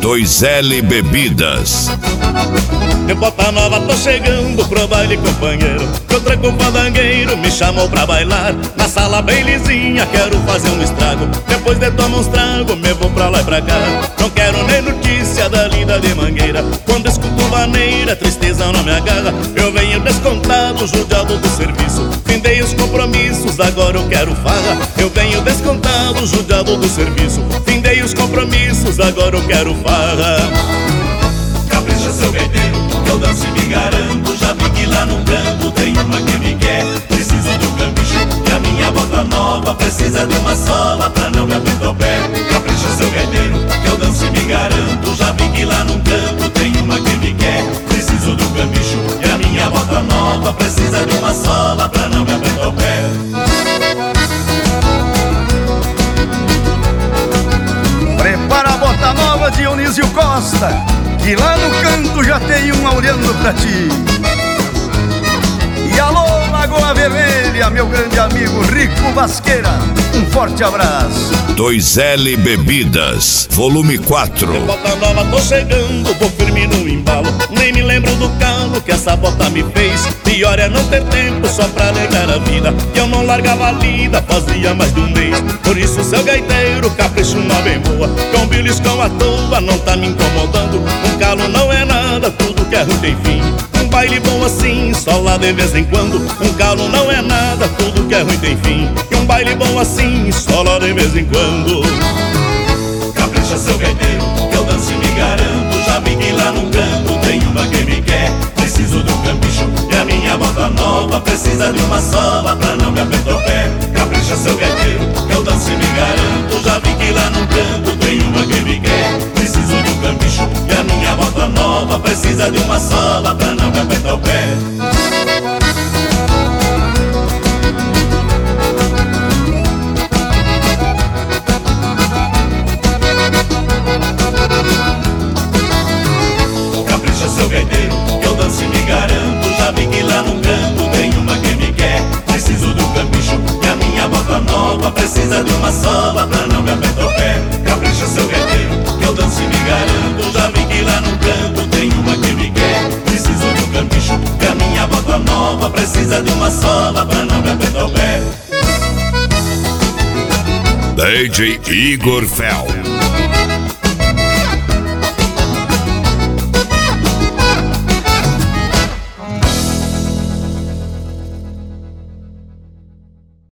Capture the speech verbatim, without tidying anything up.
dois L Bebidas. De bota nova tô chegando pro baile, companheiro. Que o tranco fandangueiro me chamou pra bailar. Na sala bem lisinha, quero fazer um estrago. Depois de tomar uns trago, me vou pra lá e pra cá. Não quero nem notícia da linda de Mangueira. Quando escuto vaneira, tristeza não me agarra. Eu venho descontado, judiado do serviço. Findei os compromissos, agora eu quero farra. Eu venho descontado, judiado do serviço. Findei os compromissos, agora eu quero farra. Capricha, seu gaiteiro, que eu danço e me garanto. Já vi que lá no canto tem uma que me quer. Preciso de um cambicho e a minha bota nova precisa de uma sola pra não me apertar o pé. Capricha, seu gaiteiro, que eu danço e me garanto. Já vi que lá no canto tem uma que me quer. Preciso de um cambicho e a minha bota nova precisa de uma sola pra não me apertar o pé. Prepara a bota nova, Dionísio Costa, que lá no canto já tem uma olhando pra ti. E alô, Lagoa Vermelha, meu grande amigo Rico Basqueira, um forte abraço. dois L Bebidas, volume quatro. De bota nova tô chegando, vou firme no embalo. Nem me lembro do calo que essa bota me fez. Pior é não ter tempo só pra alegar a vida. Que eu não largava a lida, fazia mais de um mês. Por isso, seu gaiteiro, capricho uma bem boa. Com beliscão à toa, não tá me incomodando. Um calo não é nada, tudo que é ruim tem fim. Um baile bom assim, só lá de vez em quando. Um calo não é nada, tudo que é ruim tem fim. E um baile bom assim, só lá de vez em quando. Capricha, seu gaiteiro, que eu danço e me garanto. Já vi que lá no canto tem uma que me quer. Preciso de um cambicho e a minha bota nova precisa de uma sola pra não me apertar o pé. Capricha, seu gaiteiro, que eu danço e me garanto. Já vi que lá no canto tem uma que me quer. Preciso de um cambicho e a minha bota nova precisa de uma sola pra não me apertar o pé. Capricha, seu gaiteiro, que eu danço e me garanto. Já vi que lá no canto tem uma que me quer. Preciso de um cambicho e a minha bota nova precisa de uma sola pra não me apertar o pé. Capricha, seu gaiteiro, que eu danço e me garanto. Já vi que lá no canto tem uma que me quer. Preciso de um cambicho e a minha bota nova precisa de uma sola pra não me apertar o pé. D J Igor Fel.